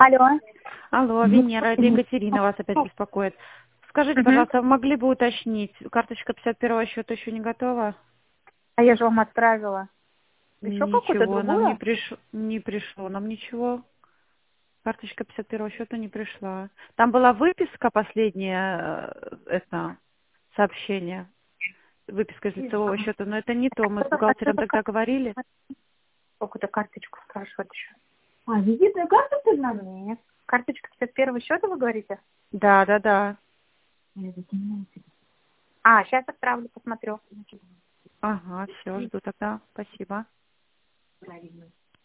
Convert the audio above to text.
Алло. Алло, Венера, это Екатерина вас опять беспокоит. Скажите, пожалуйста, вы могли бы уточнить, карточка 51-го счета еще не готова? А я же вам отправила. Еще какую-то Ничего, нам другую? не пришло, нам ничего. Карточка 51-го счета не пришла. Там была выписка последняя, это сообщение, выписка из лицевого счета, но это не то. Мы с бухгалтером тогда говорили. Какую-то карточку спрашивают еще. А, визитную карточку надо? Нет. Карточка 51-го счета, вы говорите? Да, да, да. А, сейчас отправлю, посмотрю. Ага, все, жду тогда. Спасибо.